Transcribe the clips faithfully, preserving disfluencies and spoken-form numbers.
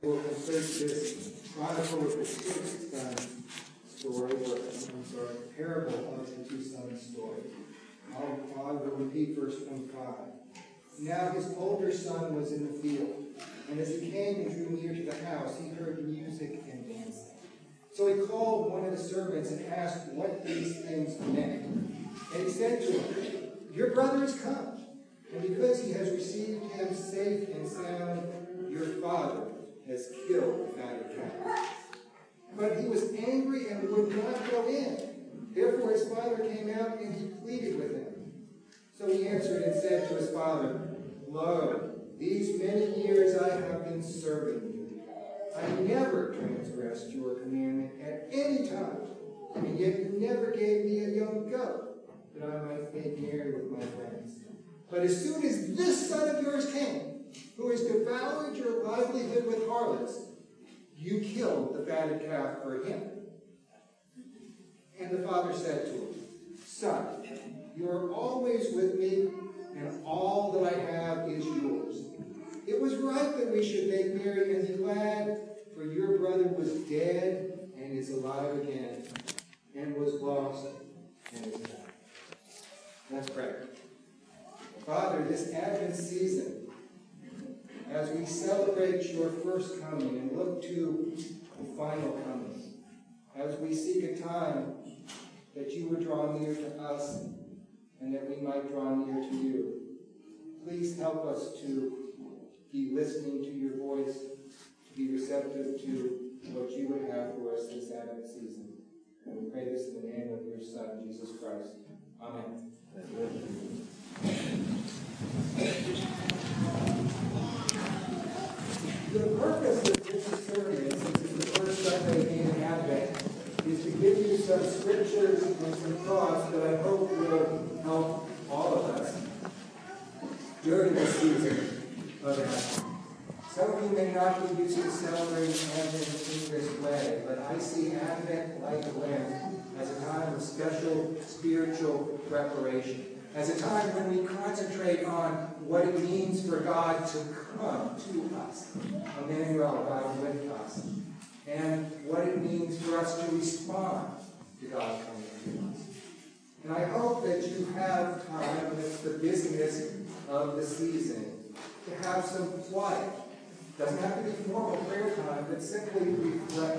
We'll complete this chronicle of the sixth son story, or I'm sorry, parable of the two sons story. I'll, I will repeat verse twenty-five. Now his older son was in the field, and as he came and drew near to the house, he heard music and dancing. So he called one of the servants and asked what these things meant. And he said to him, "Your brother is come, and because he has received him safe and sound, your father has killed the fatted calf." But he was angry and would not go in. Therefore his father came out and he pleaded with him. So he answered and said to his father, "Lo, these many years I have been serving you. I never transgressed your commandment at any time, and yet you never gave me a young goat, that I might make merry with my friends. But as soon as this son of yours came, who has devoured your livelihood with harlots, you killed the fatted calf for him." And the father said to him, "Son, you are always with me, and all that I have is yours. It was right that we should make merry and be glad, for your brother was dead and is alive again, and was lost and is found." Let's pray. Father, this Advent season, as we celebrate your first coming and look to the final coming, as we seek a time that you would draw near to us and that we might draw near to you, please help us to be listening to your voice, to be receptive to what you would have for us this Advent season. And we pray this in the name of your Son, Jesus Christ. Amen. The purpose of this sermon, since it's the first Sunday in Advent, is to give you some scriptures and some thoughts that I hope will help all of us during this season of Advent. Some of you may not be used to celebrating Advent in this way, but I see Advent like Lent as a time of special spiritual preparation, as a time when we concentrate on what it means for God to come to us, Emmanuel, God with us, and what it means for us to respond to God coming to us. And I hope that you have time, amidst the busyness of the season, to have some quiet. Doesn't have to be formal prayer time, but simply reflect.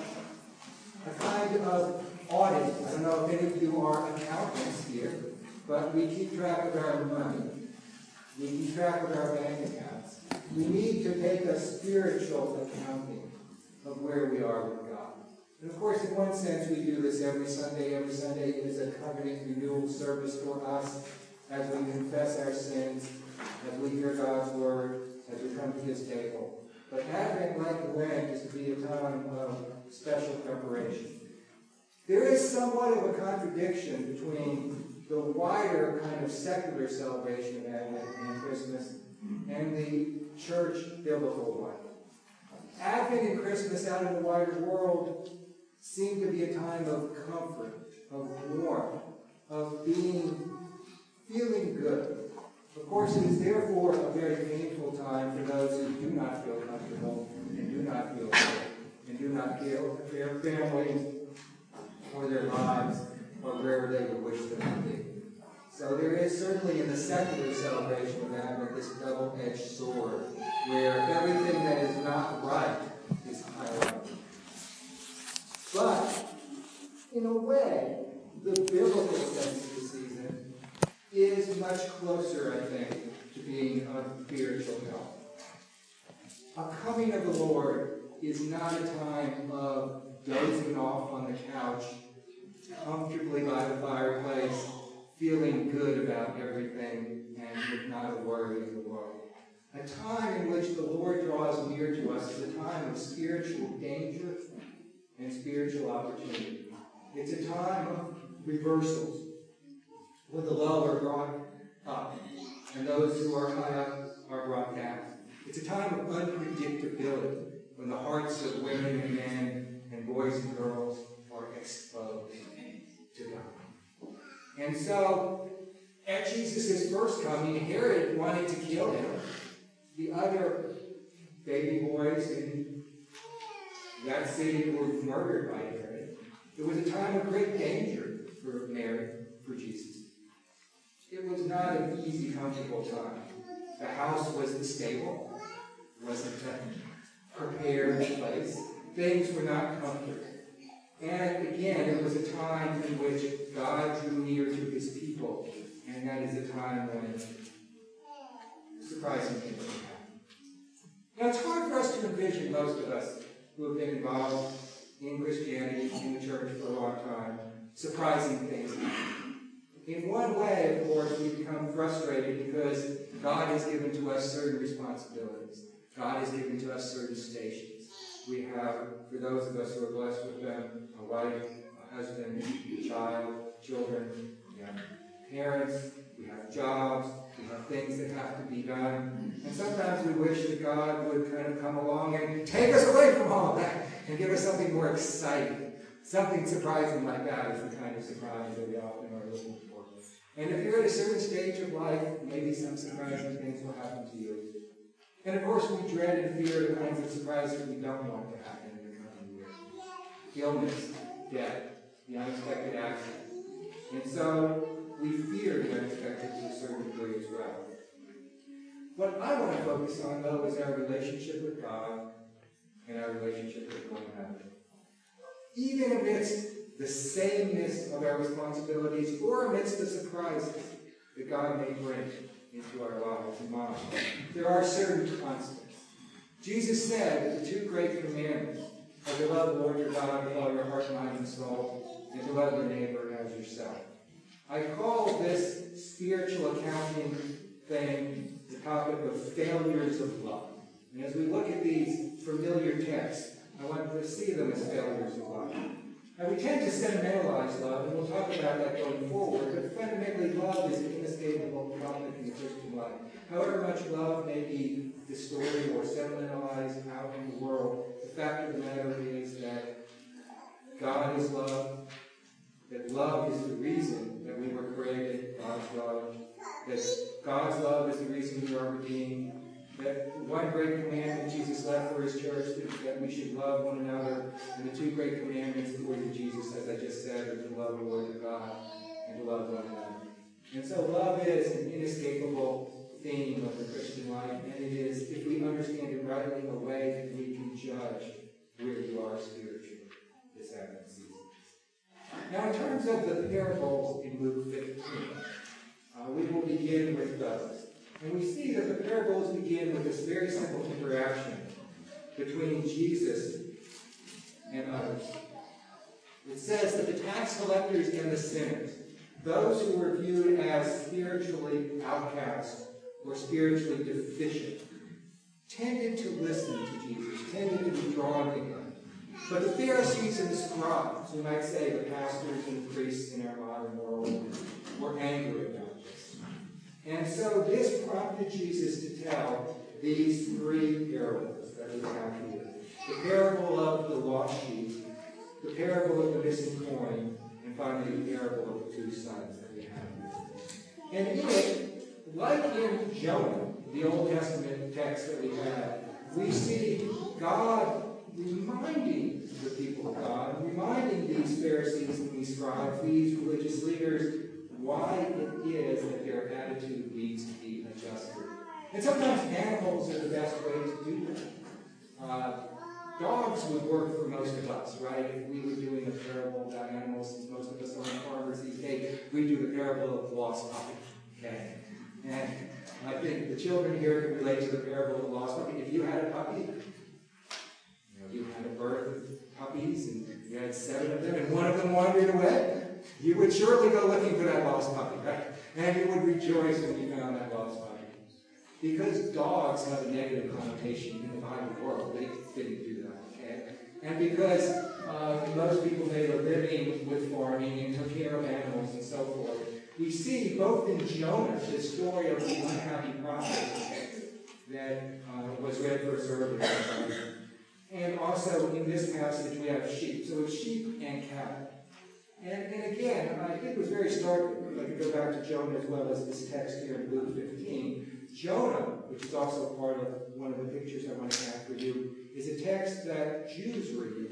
A kind of audit. I don't know if any of you are accountants here, but we keep track of our money. We keep track of our bank accounts. We need to take a spiritual accounting of where we are with God. And of course, in one sense, we do this every Sunday. Every Sunday is a covenant renewal service for us as we confess our sins, as we hear God's word, as we come to his table. But Advent, like Lent, is to be a time of special preparation. There is somewhat of a contradiction between the wider kind of secular celebration of Advent and Christmas and the church biblical one. Advent and Christmas out in the wider world seem to be a time of comfort, of warmth, of being, feeling good. Of course, it is therefore a very painful time for those who do not feel comfortable and do not feel good and do not feel their families or their lives or wherever they would wish them to be. So there is certainly in the secular celebration of Advent this double-edged sword where everything that is not right is highlighted. But, in a way, the biblical sense of the season is much closer, I think, to being of spiritual health. A coming of the Lord is not a time of dozing off on the couch, comfortably by the fireplace, feeling good about everything, and with not a worry in the world. A time in which the Lord draws near to us is a time of spiritual danger and spiritual opportunity. It's a time of reversals, when the low are brought up, and those who are high up are brought down. It's a time of unpredictability, when the hearts of women and men and boys and girls are exposed to God. And so, at Jesus' first coming, Herod wanted to kill him. The other baby boys and that city were murdered by Herod. It was a time of great danger for Mary, for Jesus. It was not an easy, comfortable time. The house was the stable. It wasn't a prepared place. Things were not comfortable. And again, it was a time in which God drew near to his people. And that is a time when surprising things can happen. Now, it's hard for us to envision, most of us who have been involved in Christianity, in the church for a long time, surprising things happen. In one way, of course, we become frustrated because God has given to us certain responsibilities. God has given to us certain stations. We have, for those of us who are blessed with them, a wife, a husband, a child, children, we have parents, we have jobs, we have things that have to be done. And sometimes we wish that God would kind of come along and take us away from all of that and give us something more exciting. Something surprising like that is the kind of surprise that we often are looking for. And if you're at a certain stage of life, maybe some surprising things will happen to you. And of course, we dread and fear the kinds of surprises we don't want to happen in the coming year. Illness, death, the unexpected accident. And so, we fear the unexpected to a certain degree as well. What I want to focus on, though, is our relationship with God and our relationship with one another. Even amidst the sameness of our responsibilities or amidst the surprises that God may bring into our lives and minds, there are certain constants. Jesus said that the two great commandments are to love the Lord your God with all your heart, mind, and soul, and to love your neighbor as yourself. I call this spiritual accounting thing the topic of failures of love. And as we look at these familiar texts, I want to see them as failures of love. Now, we tend to sentimentalize love, and we'll talk about that going forward, but fundamentally, love is an inescapable topic in the Christian life. However much love may be distorted or sentimentalized out in the world, the fact of the matter is that God is love, that love is the reason that we were created, God's love, that God's love is the reason we are redeemed, that one great commandment Jesus left for his church, that, that we should love one another, and the two great commandments according to Jesus, as I just said, are to love the Lord your God and to love one another. And so love is an inescapable theme of the Christian life, and it is, if we understand it rightly, a way that we can judge where you are spiritually this Advent season. Now, in terms of the parables in Luke fifteen, uh, we will begin with those. And we see that the parables begin with this very simple interaction between Jesus and others. It says that the tax collectors and the sinners, those who were viewed as spiritually outcast or spiritually deficient, tended to listen to Jesus, tended to be drawn to him. But the Pharisees and the scribes, we might say the pastors and the priests in our modern world, were angry about this. And so this prompted Jesus to tell these three parables that we have here. The parable of the lost sheep, the parable of the missing coin, and finally the parable of the two sons that we have here. And in it, like in Jonah, the Old Testament text that we have, we see God reminding the people of God, reminding these Pharisees and these scribes, these religious leaders, why it is that their attitude needs to be adjusted. And sometimes animals are the best way to do that. Uh, dogs would work for most of us, right? If we were doing a parable about animals, since most of us aren't farmers these days, we do the parable of the lost puppy. Okay? And I think the children here can relate to the parable of the lost puppy. If you had a puppy, you know, you had a birth of puppies, and you had seven of them, and one of them wandered away, you would surely go looking for that lost puppy, right? And you would rejoice when you found that lost puppy. Because dogs have a negative connotation in the Bible world, they didn't do that, okay? And because uh, most people made a living with farming and took care of animals and so forth, we see both in Jonah the story of the unhappy prophet that uh, was read for us earlier, and also in this passage we have sheep. So it's sheep and cattle. And, and again, I think it was very startling. If I could go back to Jonah as well as this text here in Luke fifteen. Jonah, which is also part of one of the pictures I want to have for you, is a text that Jews were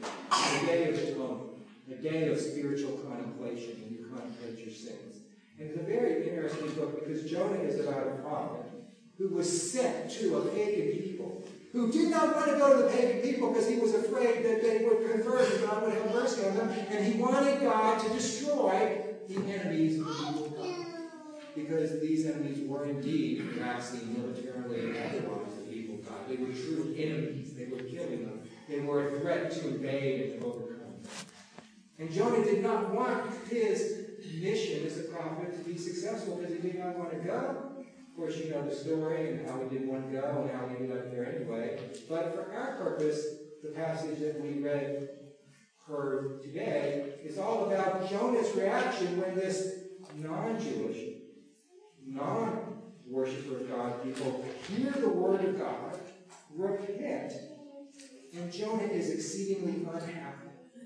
a day of atonement, a day of spiritual contemplation, and you contemplate your sins. And it's a very interesting book because Jonah is about a prophet who was sent to a pagan people, who did not want to go to the pagan people because he was afraid that they would convert and God would have mercy on them, and he wanted God to destroy the enemies of the people of God. Because these enemies were indeed harassing militarily and otherwise the people of God. They were true enemies. They were killing them. They were a threat to invade and to overcome them. And Jonah did not want his mission as a prophet to be successful because he did not want to go. Of course, you know the story and how he didn't want to go and how he ended up there anyway. But for our purpose, the passage that we read, heard today, is all about Jonah's reaction when this non-Jewish, non-worshiper of God people hear the word of God, repent, and Jonah is exceedingly unhappy.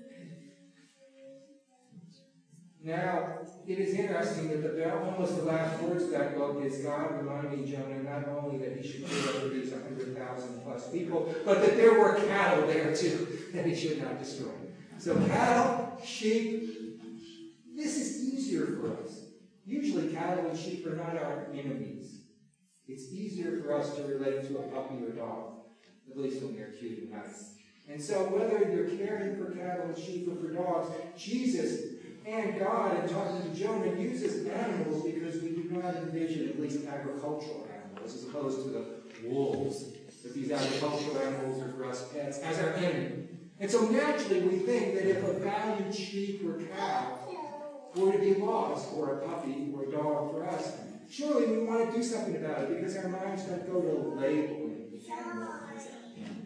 Now, it is interesting that the almost the last words of that book is God reminding Jonah not only that he should kill over these one hundred thousand plus people, but that there were cattle there too that he should not destroy. So cattle, sheep, this is easier for us. Usually cattle and sheep are not our enemies. It's easier for us to relate to a puppy or dog, at least when they're cute and nice. And so whether you're caring for cattle and sheep or for dogs, Jesus and God, in talking to Jonah, uses animals because we do not envision at least agricultural animals as opposed to the wolves. That these agricultural animals are for us pets as our enemy. And so naturally we think that if a valued sheep or cow were to be lost, or a puppy or a dog for us, surely we want to do something about it because our minds don't go to labeling the animal as our enemy.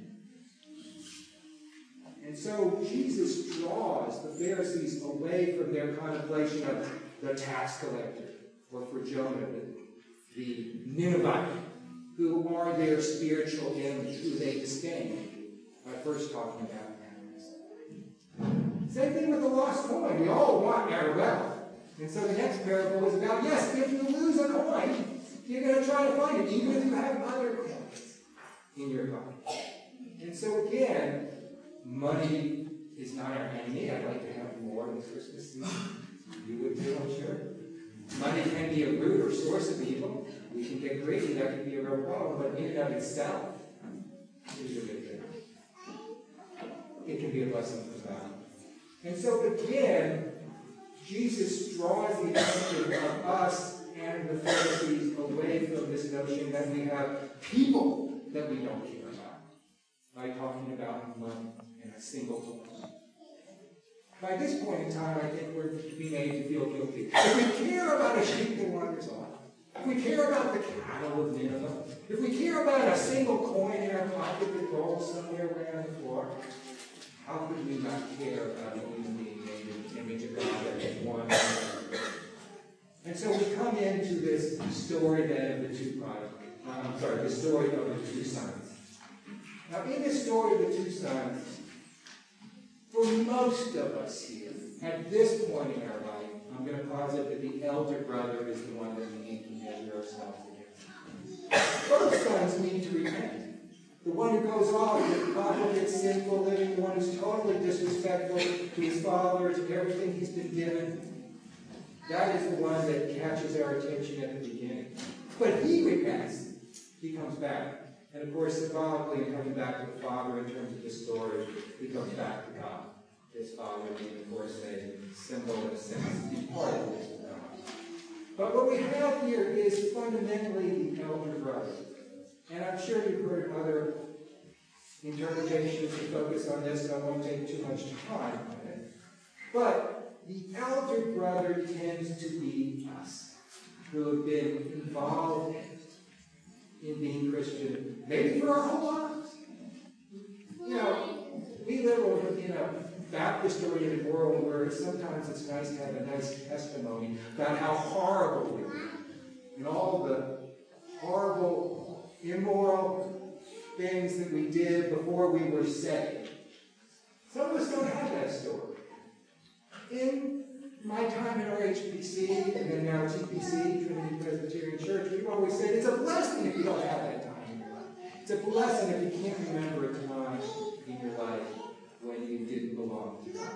And so Jesus draws the Pharisees away from their contemplation of the tax collector, or for Jonah, the, the Ninevite, who are their spiritual enemies, who they disdain, by first talking about animals. Same thing with the lost coin. We all want our wealth. And so the next parable is about, yes, if you lose a coin, you're going to try to find it, even if you have other coins in your pocket. And so again, money is not our enemy. I'd like to have more this Christmas season. You would too, I'm sure. Money can be a root or source of evil. We can get greedy. That can be a real problem. But in and of itself, it is a good thing. It can be a blessing from God. And so again, Jesus draws the attention of us and the Pharisees away from this notion that we have people that we don't care about by talking about money and a single coin. By this point in time, I think we're to be made to feel guilty. If we care about a sheep that wanders off, if we care about the cattle of Nineveh, if we care about a single coin in our pocket that rolls somewhere around the floor, how could we not care about a human being made in the image of God that is one? And so we come into this story then of the two prodigals. Uh, I'm sorry, the story of the two sons. Now, in this story of the two sons, for most of us here, at this point in our life, I'm going to posit that the elder brother is the one that we need to measure ourselves against. Both sons need to repent. The one who goes off with profligate, sinful living, the one who's totally disrespectful to his father, to everything he's been given, that is the one that catches our attention at the beginning. But he repents. He comes back. And of course, symbolically, in coming back to the Father in terms of the story, he comes back to God. His Father being, of course, a symbol in a sense. He's part of this with God. But what we have here is fundamentally the elder brother. And I'm sure you've heard other interpretations that focus on this, so I won't take too much time on it. But the elder brother tends to be us, who have been involved in being Christian, maybe for our whole lives. You know, we live in a Baptist-oriented world where sometimes it's nice to have a nice testimony about how horrible we were, and all the horrible, immoral things that we did before we were saved. Some of us don't have that story. In my time in our H P C, and then now T P C, Trinity Presbyterian Church, we've always said it's a blessing if you don't have that time in your life. It's a blessing if you can't remember a time in your life when you didn't belong to God.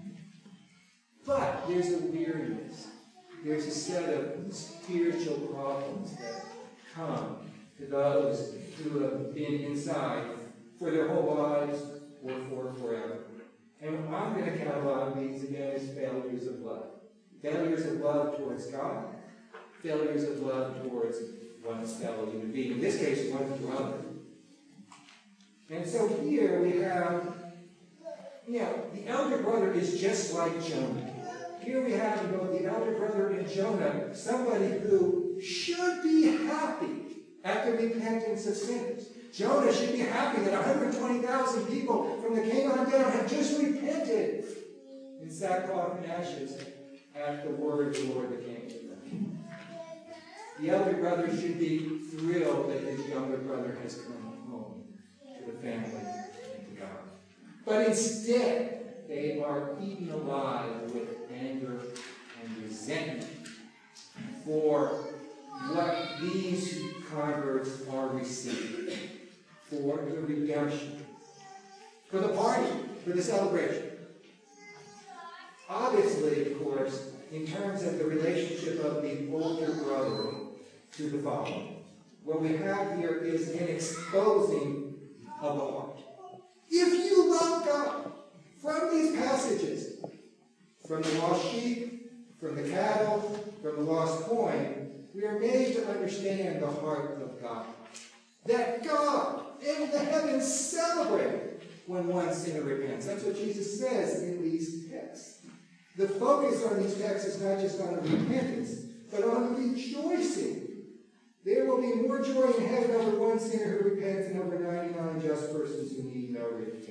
But there's a weariness. There's a set of spiritual problems that come to those who have been inside for their whole lives or for forever. And I'm going to catalog these again as failures of love. Failures of love towards God. Failures of love towards one's fellow human being. In this case, one's brother. And so here we have, you know, the elder brother is just like Jonah. Here we have both the elder brother and Jonah, somebody who should be happy at the repentance of sinners. Jonah should be happy that one hundred twenty thousand people from the king on down have just repented in sackcloth and ashes at the word of the Lord that came to them. The elder brother should be thrilled that his younger brother has come home to the family and to God. But instead, they are eaten alive with anger and resentment for what these converts are receiving, for the redemption, for the party, for the celebration. Obviously, of course, in terms of the relationship of the older brother to the father, what we have here is an exposing of the heart. If you love God, from these passages, from the lost sheep, from the cattle, from the lost coin, we are made to understand the heart of God. That God and the heavens celebrate when one sinner repents. That's what Jesus says in these texts. The focus on these texts is not just on the repentance, but on the rejoicing. There will be more joy in heaven over one sinner who repents than over ninety-nine just persons who need no repentance.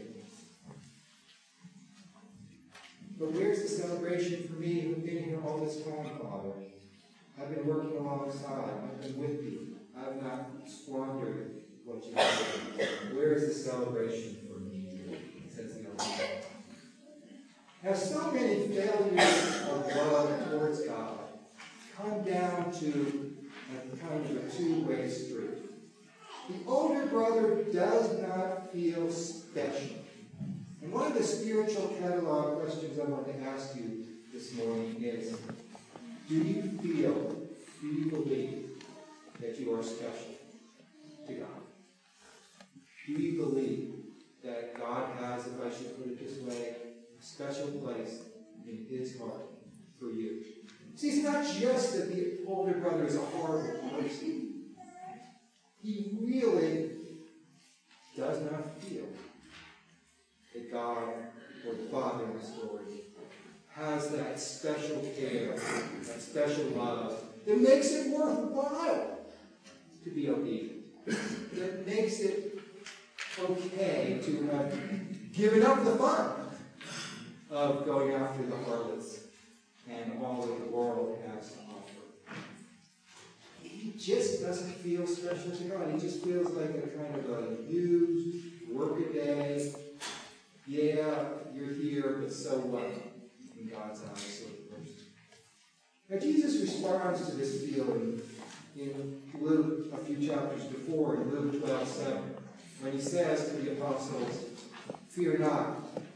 But where's the celebration for me who've been here all this time, Father? I've been working alongside. I've been with you. I've not squandered what you've done. Where is the celebration for me? Says the Old Testament. Now, so many failures of love towards God come down to a kind of a two-way street. The older brother does not feel special. And one of the spiritual catalog questions I want to ask you this morning is, do you feel, do you believe that you are special to God? Do you believe that God has, if I should put it this way, a special place in his heart for you? See, it's not just that the older brother is a horrible person. He really does not feel that God, or the Father in the story, has that special care, that special love, that makes it worthwhile to be obedient. That makes it okay to have given up the fun of going after the harlots and all that the world has to offer. He just doesn't feel special to God. He just feels like a kind of a used, work-a-day, yeah, you're here, but so what? In God's eyes, sort of person. Now, Jesus responds to this feeling in Luke, a few chapters before, in Luke twelve seven, when he says to the apostles, "Fear not,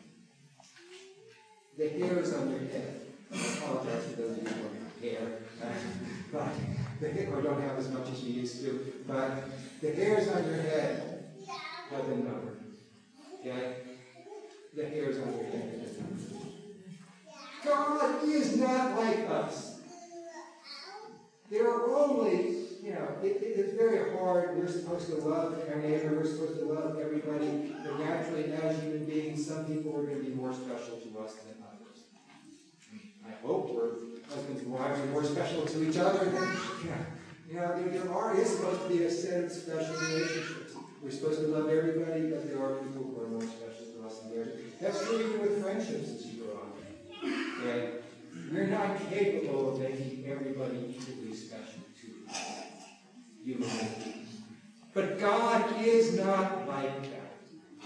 the hairs on your head." I apologize for those of you who don't have hair, but the hair, or don't have as much as you used to, but the hairs on your head have been numbered. Okay? The hairs on your head have been numbered. God is not like us. There are only, you know, it, it, it's very hard. We're supposed to love our neighbor. We're supposed to love everybody. But naturally, as human beings, some people are going to be more special to us than others. I hope we're husbands and wives are more special to each other than, you know, you know there, there are, is supposed to be a set of special relationships. We're supposed to love everybody, but there are people who are more special to us than others. That's true even with friendships as you go on. Okay? We're not capable of making everybody equally special to us, human beings. But God is not like that.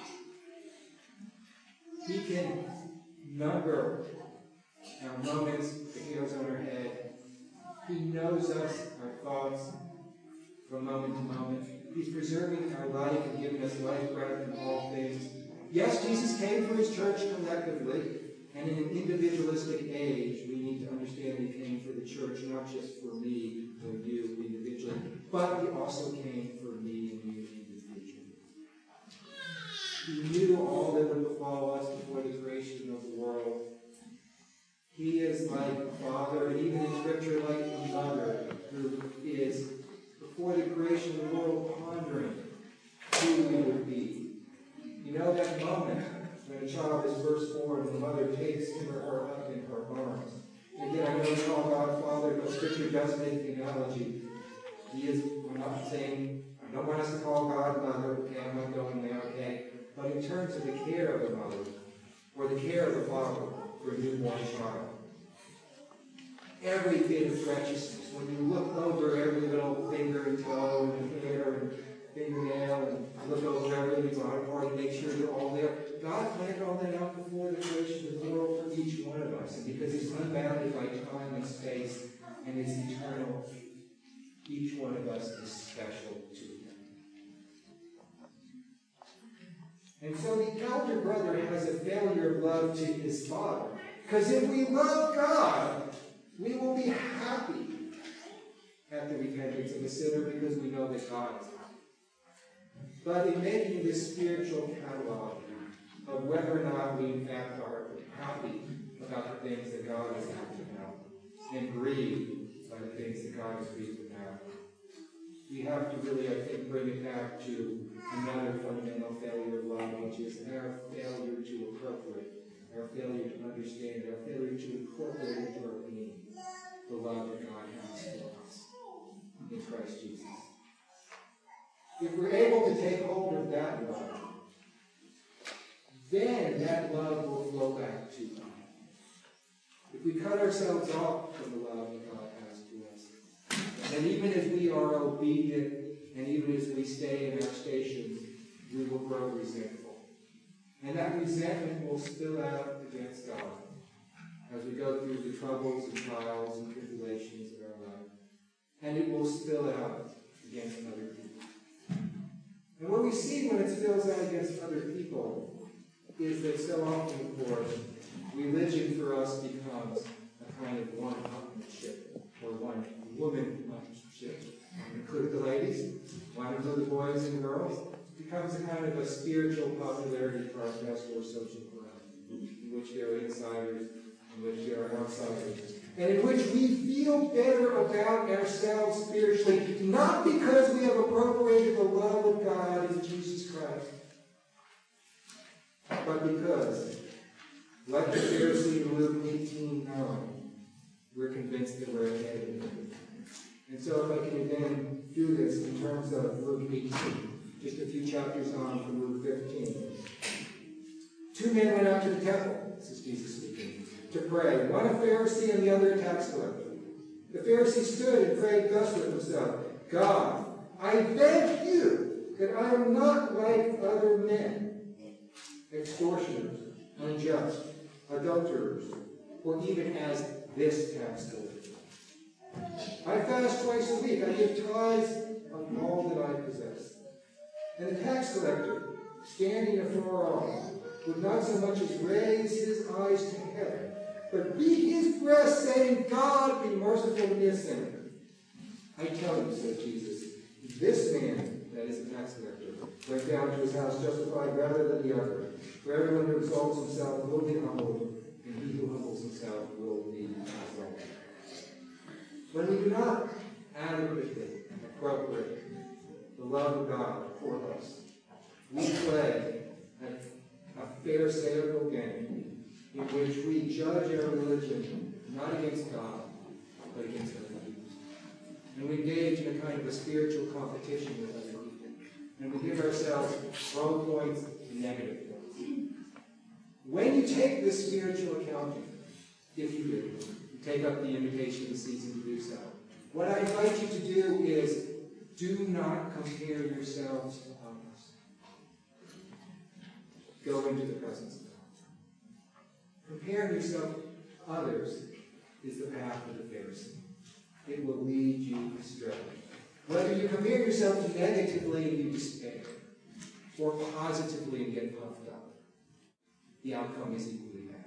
He can number our moments, the hairs on our head. He knows us, our thoughts, from moment to moment. He's preserving our life and giving us life, breath, and all things. Yes, Jesus came for his church collectively, and in an individualistic age, we need to understand he came for the church, not just for me or you individually, but he also came for me and you individually. He knew all that would befall us before the creation of the world. He is like a father, and even in Scripture, like a mother, who is, before the creation of the world, pondering who we would be. You know that moment when a child is first born and the mother takes him or her up in her arms. And again, I know we call God Father, but Scripture does make the analogy. He is, I'm not saying, I don't want us to call God Mother, okay, I'm not going there, okay. But in terms of the care of the mother, or the care of the father for a newborn child, every bit of preciousness, when you look over every little finger and toe and hair and fingernail and look over every body part and make sure they're all there, God planned all that out before the creation of the world for each one of us. And because he's unbounded by time and space and is eternal, each one of us is special to him. And so the elder brother has a failure of love to his father. Because if we love God, we will be happy at the repentance of a sinner because we know that God is happy. But in making this spiritual catalog of whether or not we in fact are happy about the things that God is happy about and grieved by the things that God is grieved about, we have to really, I think, bring it back to another fundamental failure of love, which is our failure to appropriate, our failure to understand, our failure to incorporate into our being the love that God has for us in Christ Jesus. If we're able to take hold of that love, then that love will flow back to God. If we cut ourselves off from the love that God has to us, and even as we are obedient, and even as we stay in our stations, we will grow resentful. And that resentment will spill out against God as we go through the troubles and trials and tribulations of our life. And it will spill out against other people. And what we see when it spills out against other people is that so often, of course, religion for us becomes a kind of one-upmanship or one-womanship. Include the ladies, want to include the boys and girls. It becomes a kind of a spiritual popularity contest or social club in which there are insiders, in which there are outsiders, and in which we feel better about ourselves spiritually, not because we have appropriated the love of God in Jesus Christ, but because, like the Pharisee in Luke eighteen nine, we're convinced that we're ahead of him. And so if I can again do this in terms of Luke eighteen, just a few chapters on from Luke fifteen. Two men went out to the temple, this is Jesus speaking, to pray, one a Pharisee and the other a tax collector. The Pharisee stood and prayed thus with himself, God, I beg you that I am not like other men, extortioners, unjust, adulterers, or even as this tax collector. I fast twice a week. I give tithes of all that I possess. And the tax collector, standing afar off, would not so much as raise his eyes to heaven, but beat his breast, saying, God, be merciful to me, a sinner. I tell you, said Jesus, this man, that is the tax collector, went down to his house justified rather than the other. For everyone who exalts himself will be humbled, and he who humbles himself will be exalted. When we do not adequately appropriate the love of God for us, we play a, a pharisaical game in which we judge our religion not against God, but against other people. And we engage in a kind of a spiritual competition with other people. And we give ourselves wrong points and negative points. When you take this spiritual accounting, if you do, you take up the invitation of the season to do so, what I invite you to do is do not compare yourselves to others. Go into the presence of God. Comparing yourself to others is the path of the Pharisee. It will lead you astray. Whether you compare yourself negatively and you despair, or positively and get puffed up, the outcome is equally bad.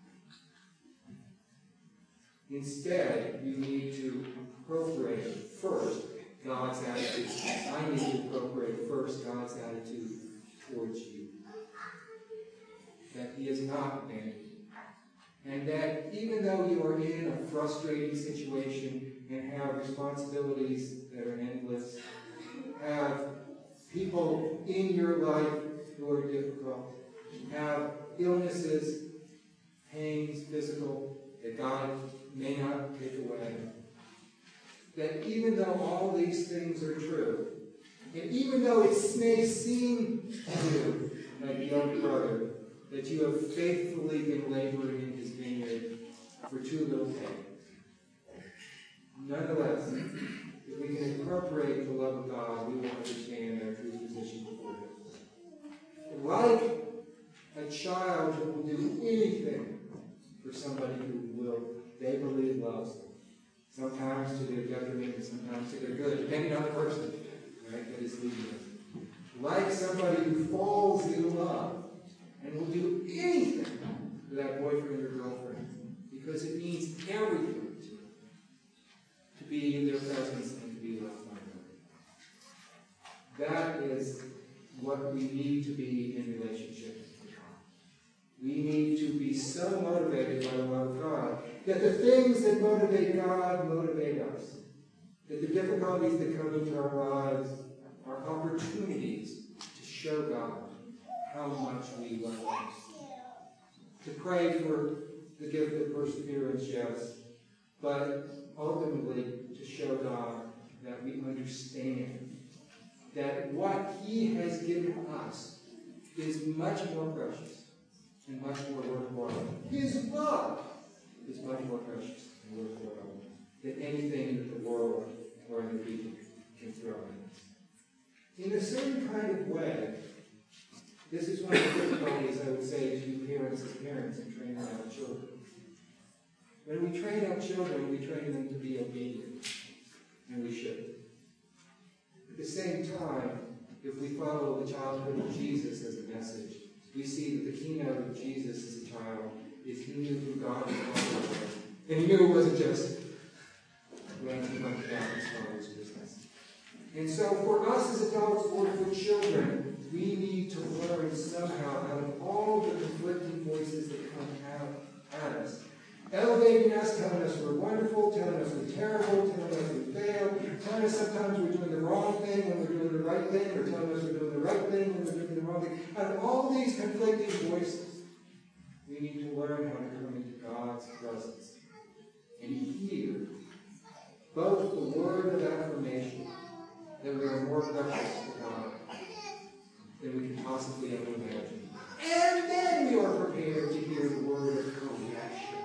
Instead, you need to appropriate first God's attitude. I need to appropriate first God's attitude towards you. That He is not abandoned you. And that even though you are in a frustrating situation and have responsibilities that are endless, have people in your life who are difficult, have illnesses, pains, physical, that God may not take away, that even though all these things are true, and even though it may seem to you, like the young brother, that you have faithfully been laboring in His vineyard for too little pay, nonetheless, if we can incorporate the love of God, we will understand our true position before Him. Like a child who will do anything for somebody who will, they believe, loves them. Sometimes to their detriment and sometimes to their good, depending on the person, right, that is leading them. Like somebody who falls in love and will do anything for that boyfriend or girlfriend because it means everything to them to be in their presence and to be loved by them. That is what we need to be in relationship with God. We need to be so motivated by the love of God that the things that motivate God motivate us. That the difficulties that come into our lives are opportunities to show God how much we love Him. To pray for the gift of perseverance, yes, but ultimately to show God that we understand that what He has given us is much more precious and much more worthwhile. His love is much more precious and worthwhile than anything that the world or other people can throw at us. In the same kind of way, this is one of the difficulties I would say to you parents as parents in training our children. When we train our children, we train them to be obedient, and we should. At the same time, if we follow the childhood of Jesus as a message, we see that the keynote of Jesus as a child is He knew who God was, and He knew it wasn't just when He went about His Father's business. And so for us as adults or for children, we need to learn somehow out of all the conflicting voices that come out at us, elevating us, telling us we're wonderful, telling us we're terrible, telling us we fail, telling us sometimes we're doing the wrong thing when we're doing the right thing, or telling us we're doing the right thing when we're doing the wrong thing. Out of all these conflicting voices, we need to learn how to come into God's presence and hear both the word of affirmation that we are more precious to God than we can possibly ever imagine. And then we are prepared to hear the word of correction.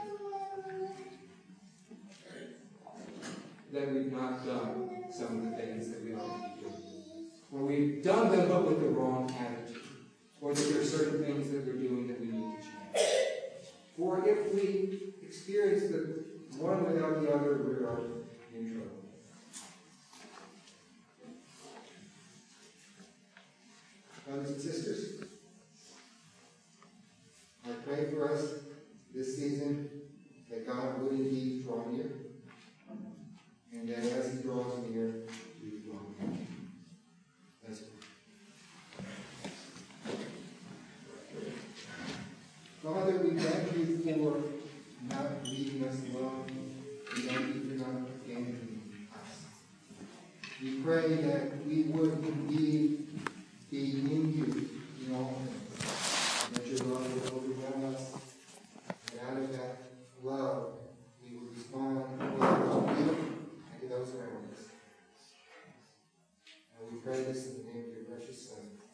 That we've not done some of the things that we ought to do. Or we've done them but with the wrong attitude. Or that there are certain things that we're doing that we need to change. Or if we experience the one without the other, we are in trouble. Brothers and sisters, I pray for us this season that God would indeed draw near, and that as He draws near, we draw near. Let's pray. Father, we thank You for not leaving us alone. We thank You for not abandoning us. We pray that we would indeed be in You in all things. That Your love would overwhelm us. And out of that love, we would respond well to You and to those around us. And we pray this in the name of Your precious Son.